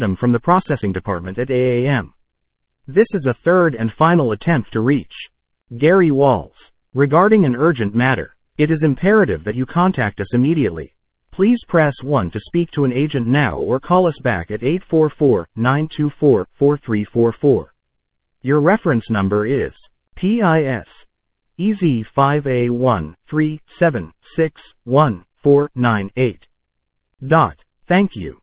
from the processing department at AAM. This is a third and final attempt to reach Gary Walls. Regarding an urgent matter, it is imperative that you contact us immediately. Please press 1 to speak to an agent now or call us back at 844-924-4344. Your reference number is PIS EZ5A13761-498. Thank you.